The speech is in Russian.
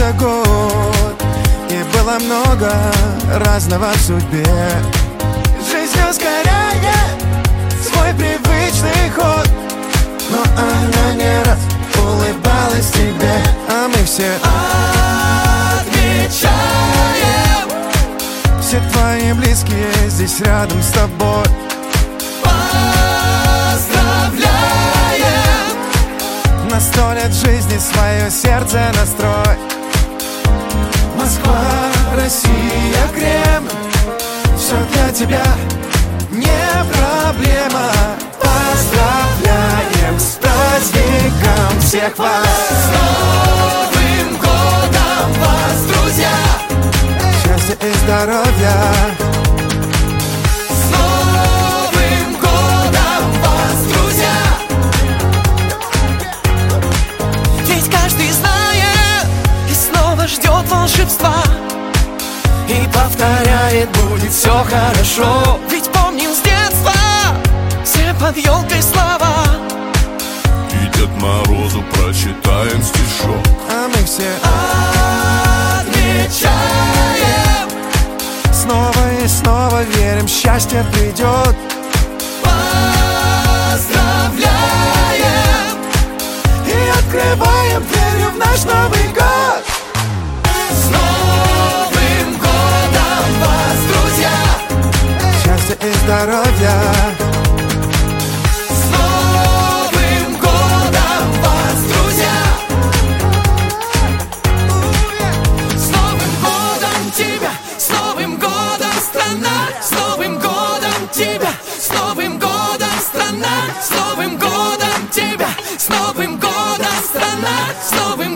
это год, и было много разного в судьбе. Жизнь ускоряет свой привычный ход, но она не раз улыбалась тебе, а мы все отмечаем. Все твои близкие здесь рядом с тобой. Поздравляем! На 100 лет жизни свое сердце настрой. Москва, Россия, Кремль, все для тебя не проблема. Поздравляем с праздником всех вас! С Новым годом вас, друзья! Счастья и здоровья! С Новым годом вас, друзья! Ведь каждый знает и снова ждет волшебства, и повторяет: будет все хорошо. Ведь помним с детства все под елкой слова, и Дед Морозу прочитаем стишок. А мы все отмечаем. снова и снова верим, счастье придет. Поздравляем! И открываем дверью в наш Новый год. С Новым годом вас, друзья! Счастья и здоровья! С Новым годом вас, друзья! С Новым годом тебя! С Новым годом, страна! С Новым годом тебя! С Новым годом, страна! С Новым годом тебя! С Новым годом, страна! С Новым